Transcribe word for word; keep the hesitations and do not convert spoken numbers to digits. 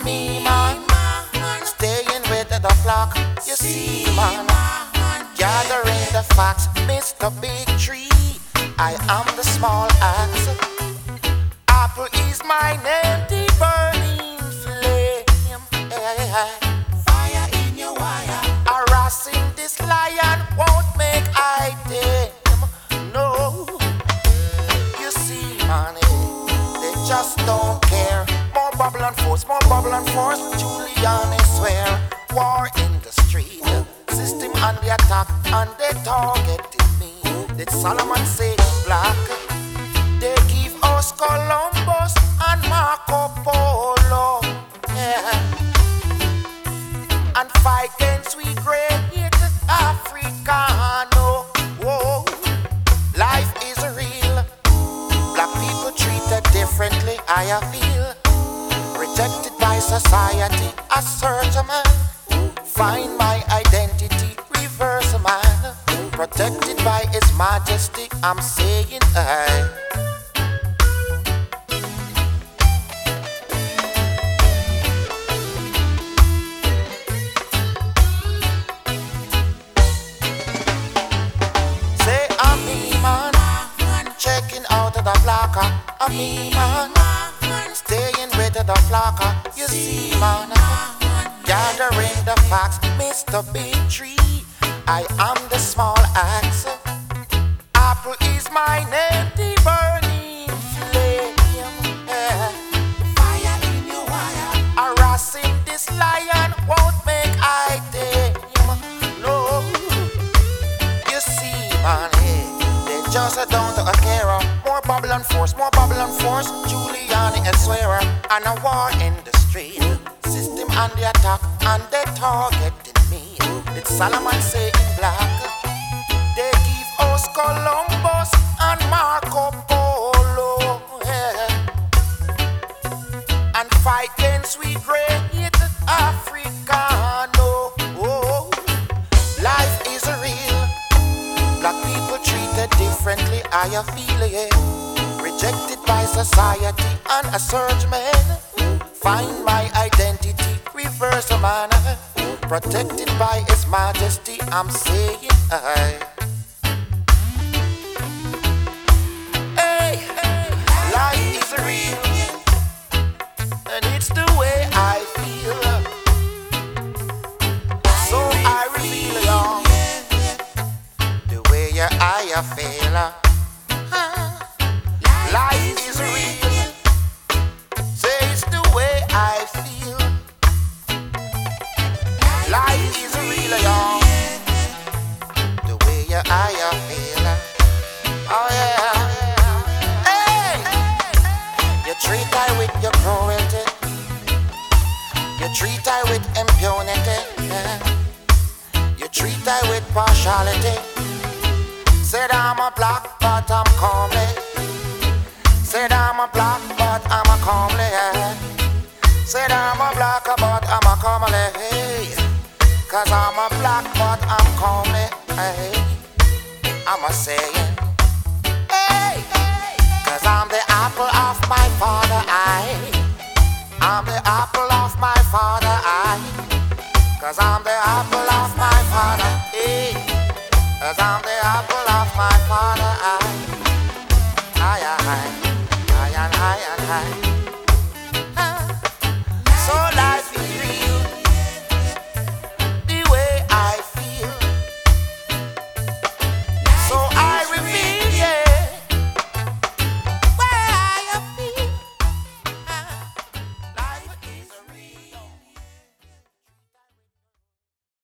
me, man. Staying with the flock, you see, man. Gathering the facts, Mister Big Tree. I am the small axe. Apple is my name, the burning flame. Hey, hey. Fire in your wire. Harassing this lion won't make I tame. No, you see, man, they just don't care. More bubble and force, more bubble and force. Giuliani swear, war in the street. System on the attack and they targeted me. Did Solomon say in black? They give us Columbus and Marco Polo, yeah. And fight against we great Africano. Whoa, life is real. Black people treated differently, I feel. Rejected by society, I search a man. Find my identity, reverse a man. Protected by His Majesty, I'm saying I. Say I'm me, man. Checking out the blocker. I'm me, man. Staying with the flocker. You see, man. Gathering the facts, Mister Big Tree. I am the small axe. Apple is my name, the burning flame. Yeah. Fire in your wire. Harassing this lion won't make I tame. No, you see, man, hey, they just don't care. More bubble and force, more bubble and force. Giuliani and swearer, and a war in the street. System on the attack, and they targeted me. Did Solomon say in black? They give us Columbus and Marco Polo, yeah. And fight against we great Africano. Oh, life is real. Black people treated differently, I feel it. Rejected by society and a surge man. Find my identity, reverse a man. Protected by His Majesty, I'm saying I. Hey, hey, life is real, and it's the way I feel. So I reveal you the way I feel. Life is real, say it's the way I feel. Life is real, y'all. The way I feel. Oh yeah. Hey, you treat I with your cruelty. You treat I with impunity. Yeah. You treat I with partiality. Said I'm a black, but I'm comely. Said I'm a black, but I'm a comely. Yeah. Said I'm a black, but I'm a comely. Hey. Cause I'm a black, but I'm comely. Hey. I'm a saying. Hey. Cause I'm the apple of my father eye. I'm the apple of my father eye. Cause I'm the apple of my father. Hey. Cause I'm the apple of my father eye. Aye, aye, aye, aye, aye, aye, aye.